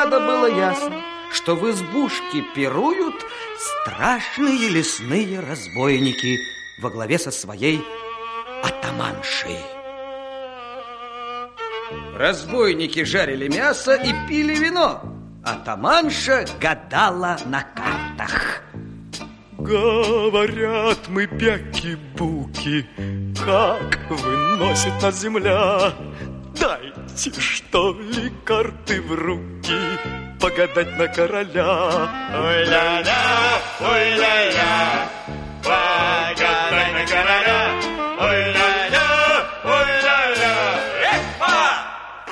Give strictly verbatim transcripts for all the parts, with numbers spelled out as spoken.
взгляда было ясно, что в избушке пируют страшные лесные разбойники во главе со своей атаманшей. Разбойники жарили мясо и пили вино. Атаманша гадала на картах. Говорят мы, бяки-буки, как выносит нас земля. Дайте, что ли, карты в руки, погадать на короля. Ой-ля-ля, ой-ля-ля, погадай на короля. Ой-ля-ля, ой-ля-ля, эхо!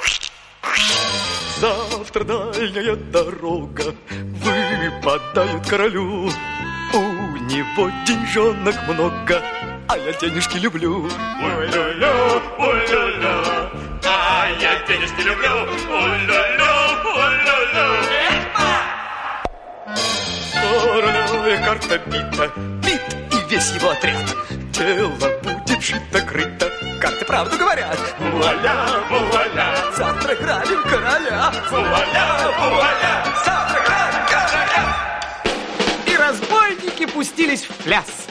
Завтра дальняя дорога выпадает королю. У него деньжонок много, а я денежки люблю. Ой-ля-ля, ой-ля-ля, а я денежки люблю. Ой-ля-ля, ой-ля-ля, Короля карта бита, бит и весь его отряд. Дело будет шито-крыто, карты правду говорят. вуаля, вуаля, Завтра грабим короля. вуаля, вуаля, Завтра грабим короля. И разбойники пустились в пляс.